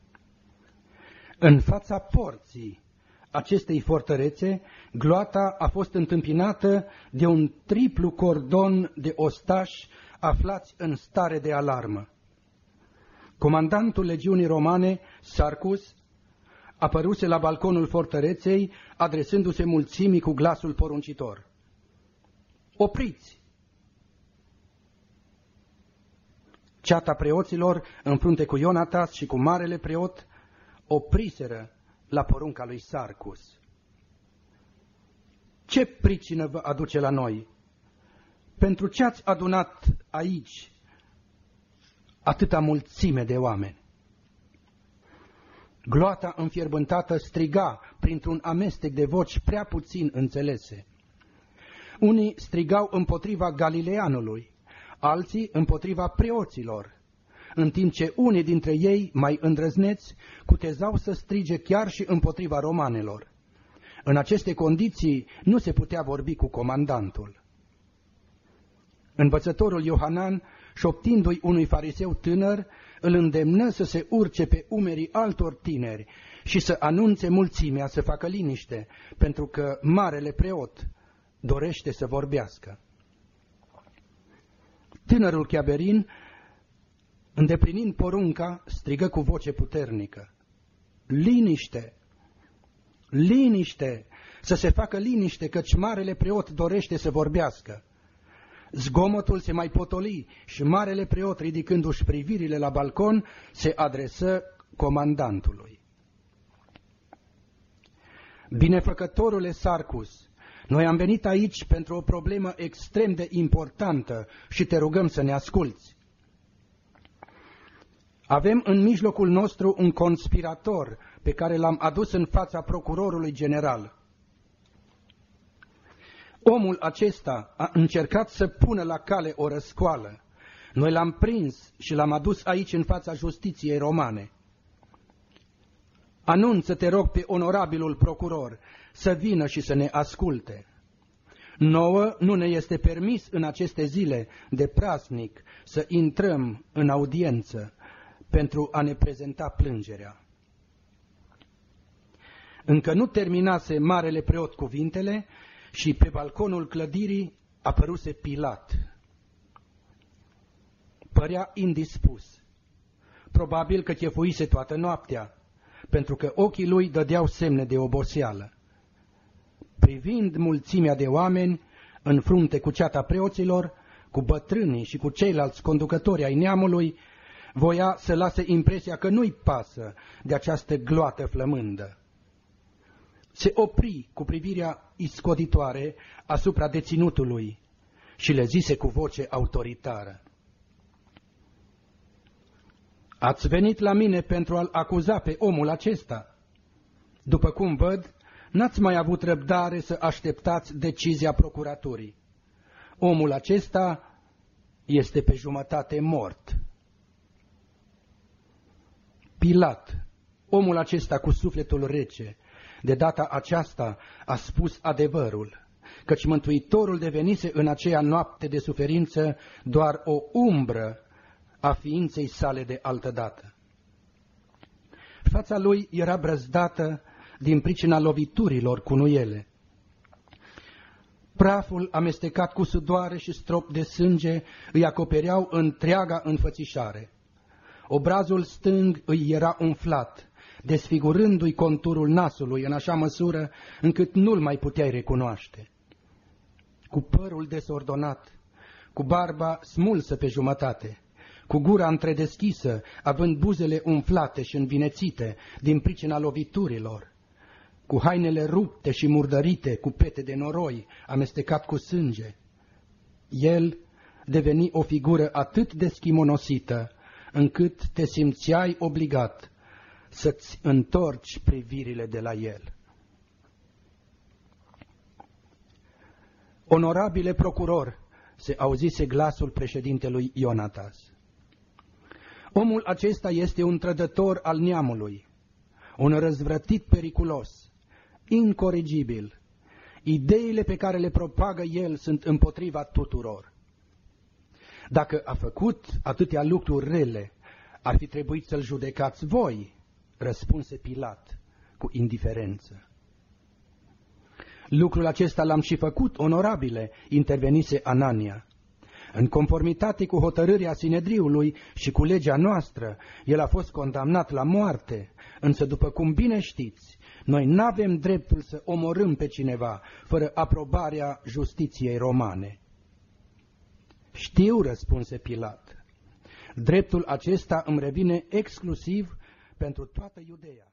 În fața porții acestei fortărețe, gloata a fost întâmpinată de un triplu cordon de ostași aflați în stare de alarmă. Comandantul legiunii romane, Sarcus, apăruse la balconul fortăreței, adresându-se mulțimii cu glasul poruncitor. Opriți! Ceata preoților, în frunte cu Ionatas și cu marele preot, opriseră la porunca lui Sarcus. Ce pricină vă aduce la noi? Pentru ce ați adunat aici atâta mulțime de oameni? Gloata înfierbântată striga printr-un amestec de voci prea puțin înțelese. Unii strigau împotriva Galileanului, alții împotriva preoților, în timp ce unii dintre ei, mai îndrăzneți, cutezau să strige chiar și împotriva romanelor. În aceste condiții nu se putea vorbi cu comandantul. Învățătorul Iohanan, șoptindu-i unui fariseu tânăr, îl îndemnă să se urce pe umerii altor tineri și să anunțe mulțimea să facă liniște, pentru că marele preot dorește să vorbească. Tânărul Chiaberin, îndeplinind porunca, strigă cu voce puternică: liniște! Liniște! Să se facă liniște, căci marele preot dorește să vorbească. Zgomotul se mai potoli și marele preot, ridicându-și privirile la balcon, se adresă comandantului. Binefăcătorule Sarcus, noi am venit aici pentru o problemă extrem de importantă și te rugăm să ne asculți. Avem în mijlocul nostru un conspirator pe care l-am adus în fața procurorului general. Omul acesta a încercat să pună la cale o răscoală. Noi l-am prins și l-am adus aici în fața justiției romane. Anunță, te rog, pe onorabilul procuror să vină și să ne asculte. Nouă nu ne este permis în aceste zile de praznic să intrăm în audiență pentru a ne prezenta plângerea. Încă nu terminase marele preot cuvintele și pe balconul clădirii apăruse Pilat. Părea indispus. Probabil că chefuise toată noaptea, pentru că ochii lui dădeau semne de oboseală. Privind mulțimea de oameni în frunte cu ceata preoților, cu bătrânii și cu ceilalți conducători ai neamului, voia să lase impresia că nu-i pasă de această gloată flămândă. Se opri cu privirea iscoditoare asupra deținutului și le zise cu voce autoritară: Ați venit la mine pentru a-l acuza pe omul acesta. După cum văd, n-ați mai avut răbdare să așteptați decizia procuraturii. Omul acesta este pe jumătate mort. Pilat, omul acesta cu sufletul rece, de data aceasta a spus adevărul, căci Mântuitorul devenise în aceea noapte de suferință doar o umbră a ființei sale de altădată. Fața lui era brăzdată din pricina loviturilor cu nuiele. Praful amestecat cu sudoare și strop de sânge îi acopereau întreaga înfățișare. Obrazul stâng îi era umflat, desfigurându-i conturul nasului în așa măsură încât nu-l mai puteai recunoaște. Cu părul desordonat, cu barba smulsă pe jumătate, cu gura întredeschisă, având buzele umflate și învinețite din pricina loviturilor, cu hainele rupte și murdărite, cu pete de noroi amestecat cu sânge, el deveni o figură atât de schimonosită, încât te simțeai obligat să-ți întorci privirile de la el. Onorabile procuror, se auzise glasul președintelui Ionatas. Omul acesta este un trădător al neamului, un răzvrătit periculos, incorrigibil. Ideile pe care le propagă el sunt împotriva tuturor. Dacă a făcut atâtea lucruri rele, ar fi trebuit să-l judecați voi, răspunse Pilat cu indiferență. Lucrul acesta l-am și făcut, onorabile, intervenise Anania. În conformitate cu hotărârea Sinedriului și cu legea noastră, el a fost condamnat la moarte, însă după cum bine știți, noi n-avem dreptul să omorâm pe cineva fără aprobarea justiției romane. Știu, răspunse Pilat, dreptul acesta îmi revine exclusiv pentru toată Iudeea.